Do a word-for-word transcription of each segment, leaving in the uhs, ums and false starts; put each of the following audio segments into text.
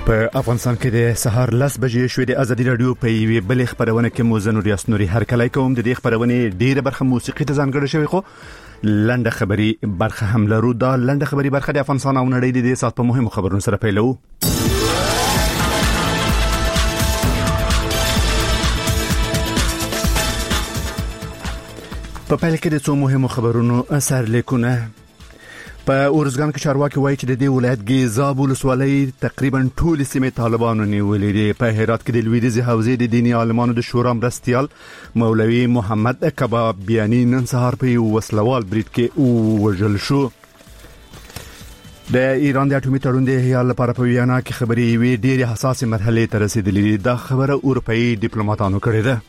په افغانستان کې د سهار لس بجې شوې د ازادي رادیو په یوې بلې خبرونه کې مو زه نوریاس نوري هرکلی کوم. د دې خبرونې ډیره برخه موسیقي ته ځانګړې شوې، خو لنډه خبري برخه هم لرو. دا لنډه خبري برخه د افغانستان او نړۍ د دې سات په مهمو خبرونو سره پیلو. په پیل کې د څو مهمو خبرونو اثر لیکونه. په اورزګان کې چارواکي وایي چې د دې ولایت ګیزاب ولسوالۍ تقریبا ټول سیمې طالبانو نیولې دي. په هرات کې د لویدیځ حوزې د دیني عالمانو د شورا مرستیال مولوي محمد کبابیانی نن سهار په وسلوال برید کې وژل شو. د ایران د اټومي تړون د احیا لپاره په ویانا کې خبرې وی ډېرې حساسه مرحله ته رسیدلې. دا خبره اروپאי ډیپلوماټانو کړې ده.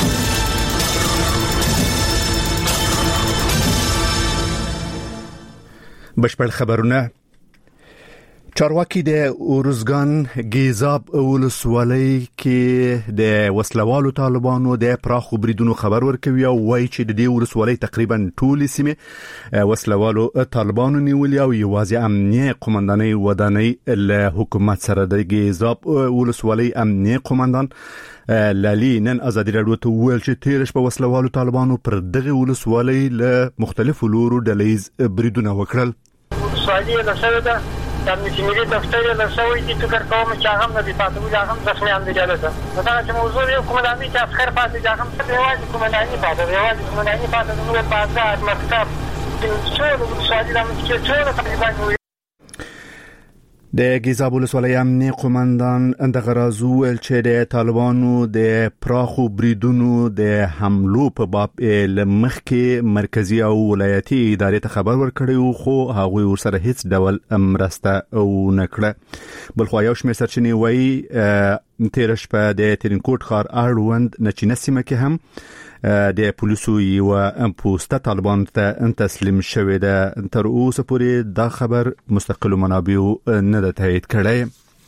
بشپړ خبرونه. چارواکي د اورزګان ګیزاب ولسوالۍ کې د وسلوالو طالبانو د پراخو بریدونو خبر ورکوي او وایي چې د دې ولسوالۍ تقریبا ټول سیمه وسلوالو طالبانو نیولې او یوازې امنیه قومندانۍ ودانۍ له حکومت سره د ګیزاب ولسوالۍ امنیه قومندان لالی نن ازادي رادیو ته ویل چې تیرش په وسلوالو طالبانو پر دغه ولسوالۍ له مختلفو لورو ډلېز بریدونه وکړل. ولسوالۍ له سره ده د ملي دفتر له سوي دي فکر کوم چې هغه نه دي پاتې وي، هغه زخمي هم دي جلسه دا چې موضوع یو کومنداني چې اسخر پاتې دي، هغه څه دیوالي کومنداني پاتې دیوالي کومنداني پاتې نو بازار مکتب ټول ولسوالۍ د مکتب ټول تقریبا د ګیزاب ولسوالۍ امنیه قومندان د غرازو ول چې د طالبانو د پراخو بریدونو د حملو په باب لمخ کې مرکزی او ولایتي ادارې ته خبر ورکړی، خو هغه ورسره هیڅ ډول مرسته او نکړه. بلخو یو شمېر سرچینې وایي تیرش په د ترینکوټ ښار اړوند نچینه سیمه کې هم د پولیسو یو پوسټه طالبان ته تسلیم شوې ده. تر اوسه پورې دا خبر مستقل منابع نه ده تایید کړی.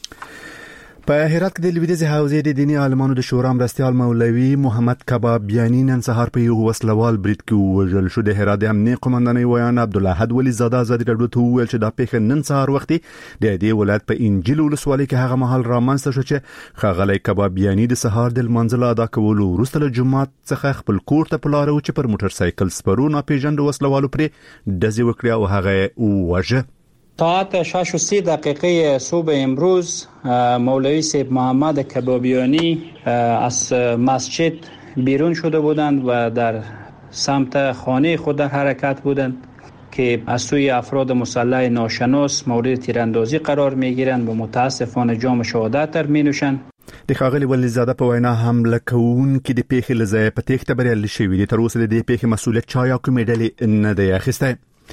په هرات کې د لویدیځ حوزې د دیني عالمانو د شورا مرستیال مولوي محمد کبابیانی نن سهار په یو وسلوال برید کې وژل شو. د هرات د امنیه قومندانۍ ویان عبدالاحد ولی زاده ازادي رادیو ته ویل چې دا پیښه نن سهار وختي د دې ولایت په انجیل ولسوالۍ کې هغه مهال رامنځته شو چې ښاغلی کبابیانی د سهار د لمانځه ادا کولو وروسته له جمعات څخه خپل کور ته په لاره و چې پر موټر سایکل سپرو ناپېژاندو وسلوالو پرې ډزې وکړې او هغه وواژه. ساعت شش و سی دقیقه صبح امروز مولوی سید محمد کبابیانی از مسجد بیرون شده بودند و در سمت خانه خود حرکت بودند که از سوی افراد مسلح ناشناس مورد تیراندازی قرار میگیرند و متاسفانه جام شهادت در مینوشند. د ښاغلي ولیزاده په وینا حمله کوونکي د پیښې له ځایه په تېښته بریالي شوي دي. تر اوسه د دې پیښې مسؤلیت چا یا کومې ډلې نه دی اخیستی.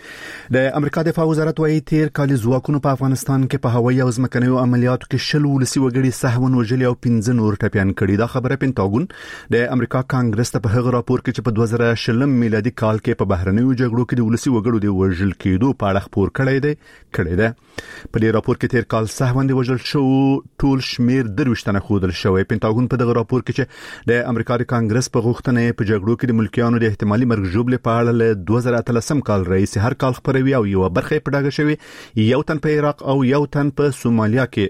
د امریکا دفاع وزارت وايي تیر کال ځواکونو په افغانستان کې په هوایي او ځمکنیو عملیاتو کې شل ولسي وګړي سهون وژلي او پنځه نور ټپيان کړي. دا خبره پینټاګون د امریکا کانګرس ته په هغه راپور کې چې په دوه زره شلم میلادي کال کې په بهرنیو جګړو کې د ولسي وګړو د وژل کېدو په اړه خبر کړی دی کړی دی. په دې راپور کې تیر کال سهون وژل شو ټول شمیر درويشتنه خودل شوی. پینټاګون په دغه راپور کې چې د امریکا د کانګرس په غوښتنه په جګړو کې د ملکیانو د احتمالي مرګ ژوبل په اړه له دوه زره اتلسم کال رئیس هر کال خبروي او یو برخه په ډاګه شوی. یو تن په عراق او یو تن په سومالیا کې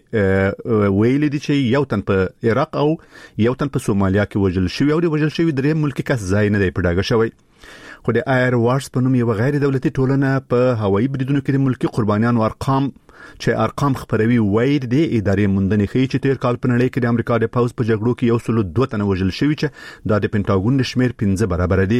ویل دي چې یو تن په عراق او یو تن په سومالیا کې وژل شوی او د وژل شوی درې ملکی کس ځای نه دی په ډاګه شوی. خو د ایر وارس په نوم یو غیر دولتي ټولنه په هوایي بریدونو کې د ملکی قربانیانو ارقام چې ارقام خبروي وایي د ادارې موندنې ښیي چې تیر کال په نړۍ کې د امریکا د پاوز په جګړو کې یو سل دوه تنه وژل شوی چې دا د پینټاګون د شمیر پنځه برابر دی.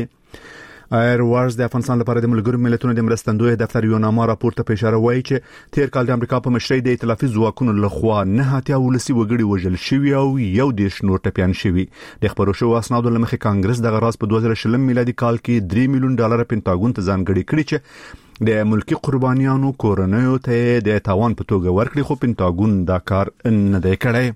ایر وارز د افغانستان لپاره د ملګرو ملتونو د مرستندوی دفتر یو نامه راپورته په اشاره وایي چې تیر کال د امریکا په مشرۍ د ائتلافي ځواکونو لخوا نه اتیا ولسي وګړي وژل شوي او یو دیش نور ټپيان شوي. د خبرو شو اسنادو لمخې کانګرس د غراس په دوه زره شلم میلادي کال کې درې میلیون ډالر پینټاګون ته ځانګړي کړي چې د ملکی قربانیانو کورنیو ته د تاوان په توګه ورکړي، خو پینټاګون دا کار نه دی کړی.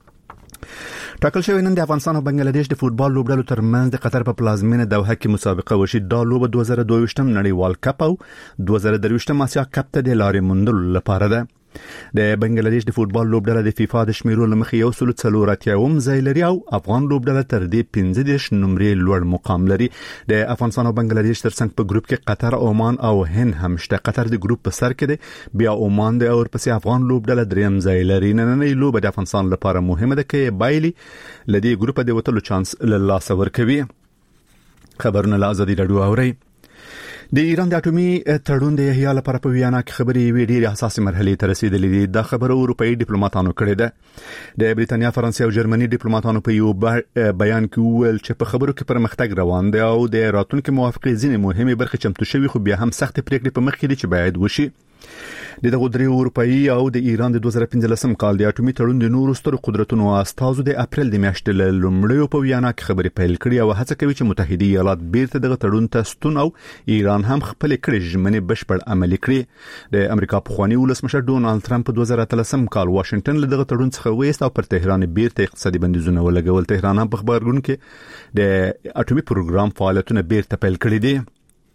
ټاکل شوی نن د افغانستان او بنگلاديش د فوتبال لوبډلو ترمنځ د قطر په پلازمینه دوحه کې مسابقه وشي. دا لوبه دوه زره دوه ویشتم نړیوال کپ او دوه زره درویشتم آسیا کپ ته د لارې موندلو لپاره ده. د بنگلاديش د فوتبال لوبډله د فیفا د شمیرو لمخې یو سل څلوراتیاوم ځای لري او افغان لوبډله تر دې پنځه دېرش نمرې لوړ مقام لري. د افغانستان او بنگلاديش ترڅنګ په ګروپ کې قطر، عمان او هند هم شته. قطر د ګروپ په سر کې دی، بیا عمان دی او ورپسې افغان لوبډله دریم ځای لري. نننۍ لوبه د افغانستان لپاره مهمه ده چې بایلی لدی ګروپ د وټلو چانس له لاس ورکوي. خبرونه له ازادي راډیو اوري. د ایران د اټومي تړون د احیا لپاره په ویانا کې خبرې وی ډېرې حساسه مرحله ته رسیدلې دي. دا خبره اروپאי ډیپلوماټانو کړې ده. د بریتانیا، فرانسې او جرمني ډیپلوماټانو په یو بیان کې وویل چې په خبرو کې پرمختګ روان دی او د راتلونکو موافقې ځینې مهمه برخې چمتو شوي، خو بیا هم سخت پریکړې په مخ کې دي چې باید وشي. د دغه درې اروپאי او د ایران د دوه زره پنځلسم کال د اټومي تړون د نورو ستر قدرتونو استازو د اپریل د میاشتې له لومړیو په ویانا کې خبرې پیل کړې او هڅه کوي چې متحده ایالات بیرته دغه تړون ته ستون او ایران هم خپل کړي ژمنې بشپړ عملي کړي. د امریکا پخوانی ولسمشر ډونالد ټرمپ په دوه زره اتلسم کال واشنگټن له دغه تړون څخه وېست او پر تهران بیرته اقتصادي بندیزونه ولګول. تهران هم په خبرګون کې د اټومي پروګرام فعالیتونه بیرته پیل کړي دي.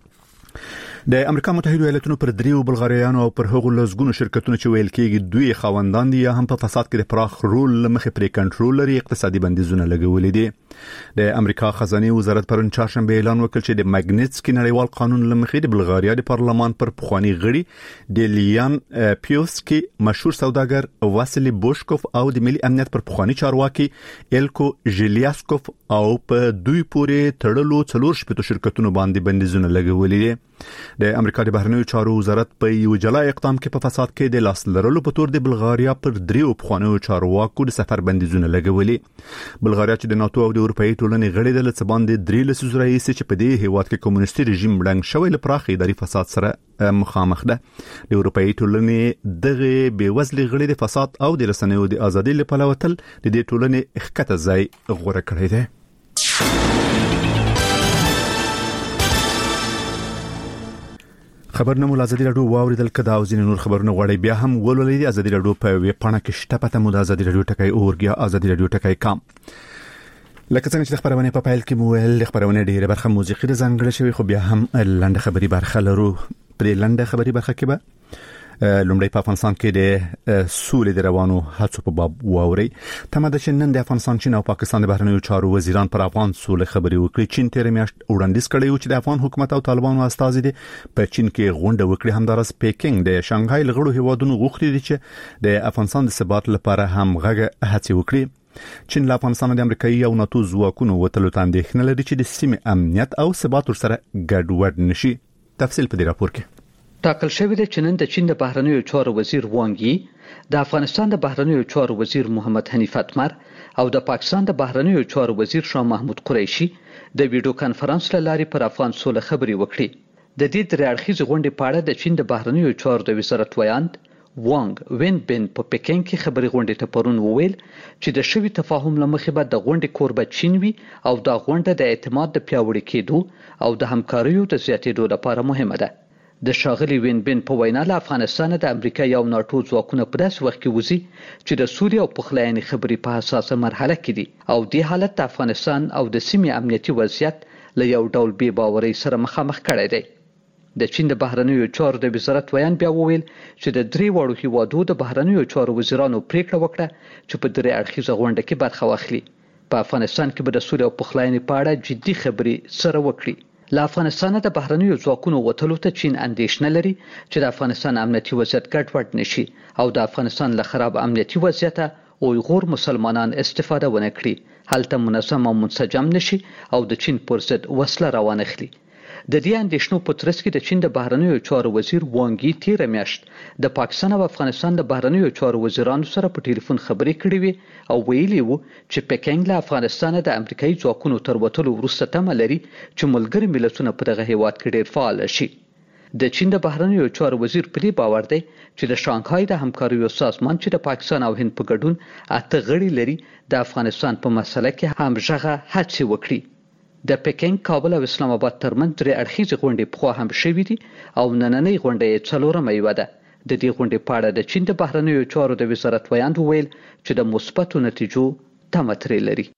د امریکا متحده ایالاتونو پر دریو بلغاریانو او پر هغو لزګونو شرکتونو چې ویل کېږي دوی خوندان دي یا هم په فساد کې د پراخ رول مخې پرې کنټرول لري اقتصادي بندیزونه لګولې دي. د امریکا خزانه وزارت پرون چهارشنبه اعلان وکړ چې د ماګنيټسکي نړیوال قانون لمخې د بلغاریا د پارلمان پر پخوانی غړي ډیلیان پیوسکي، مشهور سوداګر واسیلی بوشکوف او د ملي امنیت پر پخوانی چارواکي ایلکو ژیلیاسکوف او په دوی پورې تړلو څلور شپږ شرکتونو باندې بندیزونه لګولې دي. د امریکا د بهرنیو چارو وزارت په یو جلا اقدام کې په فساد کې د لاس لرلو په تور د بلغاریا پر دریو پخوانیو چارواکو د سفر بندیزونه لګولې. بلغاریا چې د ناتو او د اروپאי ټولنې غړې ده، لڅ باندې درې لسیزو راهیسې چې په دې هیواد کې کمونیستي رژیم بلنګ شوی له پراخ اداري فساد سره مخامخ ده. د اروپאי ټولنې دغه بیوزلي غړي د فساد او د رسنیو د ازادۍ لپاره وتل د دې ټولنې اخکته ځای غوړه کړی دی. خبرونه مول ازادي راډیو واوریدل کدا او ځین نور خبرونه غوړي بیا هم ولولې دي. ازادي راډیو په ویب پاڼه کې شته، پته مو د ازادي راډیو ټکای اورګیا ازادي راډیو ټکای کام. لکه څنګه چې خبرونه په پایل کې مو ول خبرونه ډیره برخه موسیقي د ځانګړې شوی، خو بیا هم لنډه خبري برخه لرو. په لنډه خبري برخه کې به لومړی په افغانستان کې د سولې د روانو هڅو په باب واوري. تمه ده چې نن د افغانستان، چین او پاکستان د بهرنیو چارو وزیران پر افغان سولې خبرې وکړي. چین تیر میاشت وړاندیز کړی و چې د افغان حکومت او طالبانو استازي دي په چین کې غونډه وکړي. همدارس پیکینګ د شانګهای لغړو هیوادونو غوښتي دي چې د افغانستان د ثبات لپاره هم غږ هڅه وکړي. چین له افغانستان د امریکایي او ناتو ځواکونو وتلو ته اندېښنه لري چې د سیمې امنیت او ثبات ورسره ګډوډ نشي. تفصیل په دې راپور کې ټاکل شوی دی چې نن د چین د بهرنیو چارو وزیر وانګ یي، د افغانستان د بهرنیو چارو وزیر محمد حنیف اتمر او د پاکستان د بهرنیو چارو وزیر شاه محمود قریشي د ویډیو کانفرنس له لارې پر افغان سوله خبرې وکړي. د دې درې اړخیزې غونډې په اړه د چین د بهرنیو چارو د وزارت ویاند وانګ وین بن په پکین کې خبري غونډې ته پرون وویل چې د شوی تفاهم لمخې به د غونډې کوربه چین وي او دا غونډه د اعتماد د پیاوړي کېدو او د همکاریو د زیاتېدو لپاره مهمه ده. د شاغلي وین بن په وینا له افغانستان د امریکا او ناتو ځواکونه په داسې وخت کې وځي چې د سوریه او پخلاینې خبرې په حساسه مرحله کې دي او د حالت د افغانستان او د سیمې امنیتي وضعیت له یو ډول بې باورۍ سره مخامخ کړی دی. د چین د بهرنیو چارو د وزارت ویان بیا وویل چې د درې وړو هیوادو د بهرنیو چارو وزیرانو پریکړه وکړه چې په درې اړخیزه غونډه کې برخه واخلي. په افغانستان کې به د سوریه او پخلاینې په اړه جدي خبرې سره وکړي. له افغانستان د بهرنیو ځواکونو وتلو ته چین اندېښنه لري چې د افغانستان امنیتي وضعیت ګډوډ نشي او د افغانستان له خراب امنیتي وضعیته اویغور مسلمانان استفاده ونه کړي، هلته منظم او منسجم نشي او د چین پر ضد وسله روان اخلي. د دې اندېښنو په ترڅ کې د چین د بهرنیو چارو وزیر وانګ یي تیر میاشت د پاکستان او افغانستان د بهرنیو چارو وزیرانو سره په ټلیفون خبرې کړې وي او ویلي وو چې پکینګ له افغانستان د امریکایي ځواکونو تر وتلو وروسته تمه لري چې ملګري ملتونه په دغه هیواد کې ډېر فعال شي. د چین د بهرنیو چارو وزیر په دې باور دی چې د شانګهای د همکاریو سازمان چې د پاکستان او هند په ګډون اته غړي لري د افغانستان په مسله کې همغږه هڅې وکړي. د پکینګ، کابل او اسلام آباد ترمنځ درې اړخیزې غونډې پخوا هم شوې دي او نننۍ غونډه یې څلورمه یوه ده. د دې غونډې په اړه د چین د بهرنیو چارو د وزارت ویاند وویل چې د مثبتو نتیجو تمه ترې لري.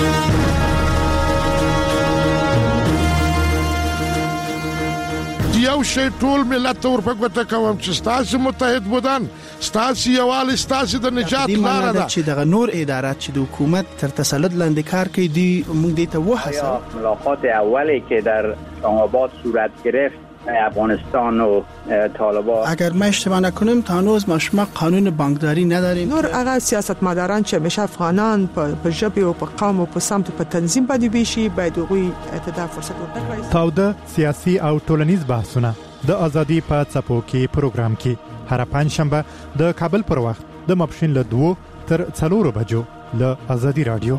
یو یو شی ټول ملت ورپګوته کوم چې تاسو متحد بودن تاسو یوال تاسو د نجات لار ده چې د نور ادارات چې د حکومت تر تسلط لاندې کار کوي دی موږ دې ته وحسه ملاقات اولی که در اسلام‌آباد صورت گرفت افغانستان و طالبان اگر ما اشتباه نکنم تا هنوز ما شما قانون بانکداری نداریم نور هغه سیاستمداران چې بشه افغانان په ژبه او په قوم او په سمت په تنظیم باندې بشي باید هغوی ته فرصت ورکړي. تاوده سیاسي او ټولنیز بحثونه د ازادي په څپو کې پروګرام کې هر پنځشنبه د کابل پر وخت د ماپښین له دوه تر څلورو بجو له ازادي رادیو.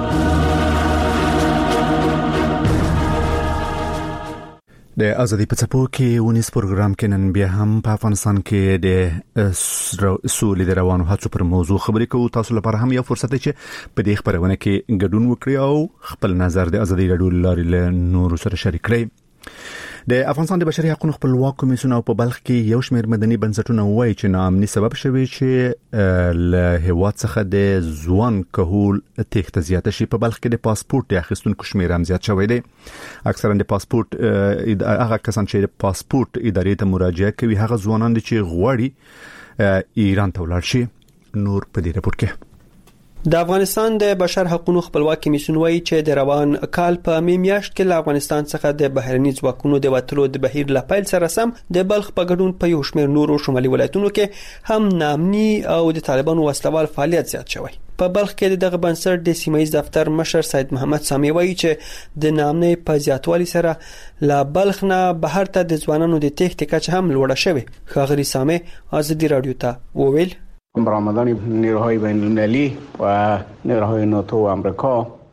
د ازادي په څپو کې ونیس پروګرام کې نن بیا هم په افغانستان کې د سولې د روانو هڅو پر موضوع خبرې کوو. تاسو لپاره هم یو فرصت دی چې په دې خبرونه کې ګډون وکړئ او خپل نظر د ازادي رادیو لارې له نورو سره شریک کړئ. د افغانستان د بشري حقوقو خپلواک کمیسیون او په بلخ کې یو شمېر مدني بنسټونه وایي چې ناامني سبب شوی چې له هیواد څخه د ځوان کهول تخت زیاته شي. په بلخ کې د پاسپورت اخیستونکو شمېر هم زیات شوی دی. اکثرا د پاسپورت هغه کسان چې د پاسپورت ادارې ته مراجعه کوي هغه ځوانان دي چې غواړي ایران ته ولاړ شي. نور په دې رپورت کې د افغانستان د بشر حقوقو خپلواک کمیسیون وایي چې د روان کال په می میاشت کې له افغانستان څخه د بهرني ځواکونو د وټلو د بهیر لپاره سره سم د بلخ په ګډون په یو شمېر نورو شمالي ولایتونو کې هم نامني او د طالبانو وسلوال فعالیت زیات شوی. په بلخ کې دغه بنسټ د سیمایي دفتر مشر سید محمد سامي وایي چې د نامني په زیاتوالي سره لا بلخ نه بهر ته د ځوانانو د تخت کچ هم لوړه شوی. خاغری سامي ازادي رادیو ته وویل برآمدن نیروهای بین المللی و نیروهای ناتو و امریکا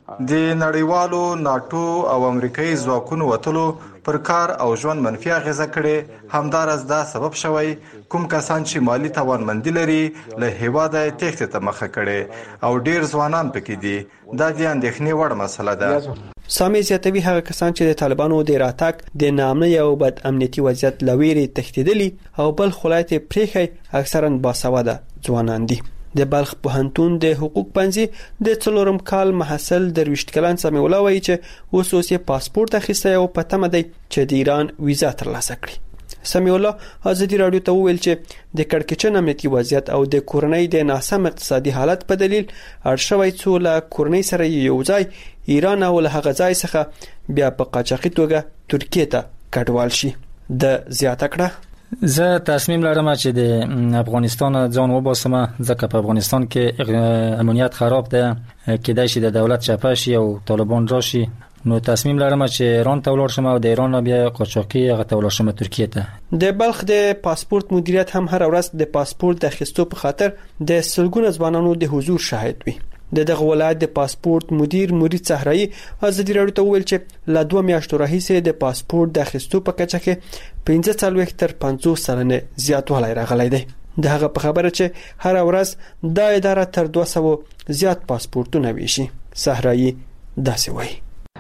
د نړیوالو ناتو او امریکایي ځواکونو وټلو پر کار او ژوند منفي اغیزه کړي. همدارس دا سبب شوی کوم کسان چې مالی توانمندي لري له هیواده تخت ته مخه کړي او ډیر ځوانان پکې دي. دا د اندېښنې وړ مسله ده. سامي زیاتوي هغه کسان چې د طالبانو د راتګ د نامنۍ او بد امنیتي وضعیت لويري تښتیدلي او بل خلایت پریخي اکثرا باسواده ځوانان دي. د بلخ پوهنتون د حقوق پنځي د څلورم کال محصل درويشت کلان سامي ولا وایي چې اوس اوس یې پاسپورت اخیسته او پته مده چې د ایران ویزا ترلاسه کړي. سامي الله ازادي رادیو ته ویل چې د کڑکچن امنیتي وضعیت او د کورنۍ د ناسم اقتصادي حالت په دلیل ارشوي څو له کورنۍ سره یو ځای ایران او له هغه ځای څخه بیا په قاچاقي توګه ترکیه ته کډوال شي. د زیاته کړه زه تصمیم لرم چې د افغانستان ځان وباسم ځکه په افغانستان کې امنیت خراب ده کېدای شي د دولت چپه شي او طالبان راشي. نو تصمیم لرم چې ایران ته ولاړ شم او د ایران بیا قاچاقي هغه ته ولاړ شم ترکیه ته. د بلخ د پاسپورت مدیریت هم هر ورځ د پاسپورت د اخیستو په خاطر د سلګونو ځوانانو د حضور شاهد وي. د دغه ولایت د پاسپورت مدیر مرید صحرایی ازادي رادیو ته ویل چې لا دوه میاشتو راهیسې د پاسپورت د اخیستو په کچه کې پنځه څلوېښت تر پنځوس سلنه زیاتوالی راغلی دی. د هغه په خبره چې هر ورځ د اداره تر دوه سوه زیات پاسپورتونه ویشي. صحرایی داسې وایي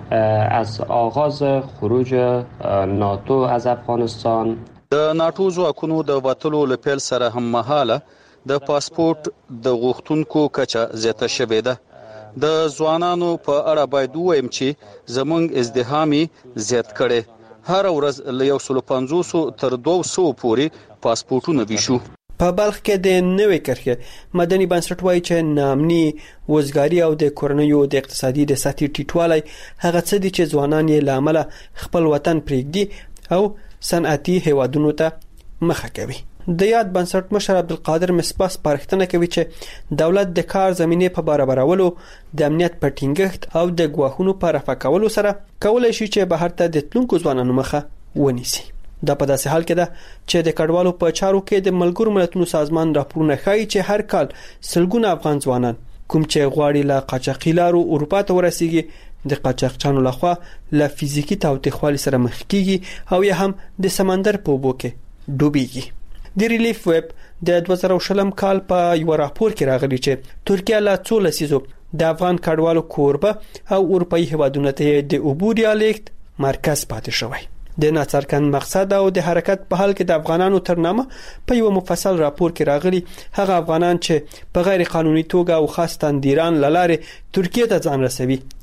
از آغاز خروج ناتو از افغانستان د ناتو ځواکونو د وټلو لپاره سره هم مهاله د پاسپورت د غوښتونکو کچه زیاته شوې ده. د ځوانانو په اړه باید وایم چې زمونږ ازدحامي زیات کړي. هر ورځ له یو سل پنځوس تر دوه سوه پورې پاسپورتونه ویشو. په بلخ کې د نوې کرښې مدني بنسټ وایي چې نامني وزګاری او د کورنیو د اقتصادي د سطحي ټیټوالي هغه څه دي چې ځوانان یې لامل خپل وطن پرېږدي او صنعتي هیوادونو ته مخه کوي. د یاد بنسټ مشر عبدالقادر مصباح سپارښتنه کوي چې دولت د کار زمینه په برابرولو د امنیت په ټینګښت او د ګواښونو په رفع کولو سره کولای شي چې بهر ته د تلونکو ځوانانو مخه ونیسي. دا په داسې حال کې ده چې د کډوالو په چارو کې د ملګرو ملتونو سازمان راپورونه ښایي چې هر کال سلګونه افغان ځوانان کوم چې غواړي له قاچاقي لارو اروپا ته ورسیږي د قاچاقچانو لخوا له فزیکی تاوتریخوالي سره مخ کیږي او یا هم د سمندر په اوبو کې ډوبېږي. د ریلیف ویب د دوه زره شلم کال په یو راپور کې راغلی چې ترکیه لا څو لسیزو د افغان کډوالو کوربه او اروپאי هیوادونو ته د عبور یالیکت مرکز پاتې شوی. د ناڅرګند مقصد او د حرکت په حال کې د افغانانو تر نامه په یو مفصل راپور کې راغلي هغه افغانان چې په غیر قانوني توګه او خاص تندیران لاره ترکیه ته ځان رسوي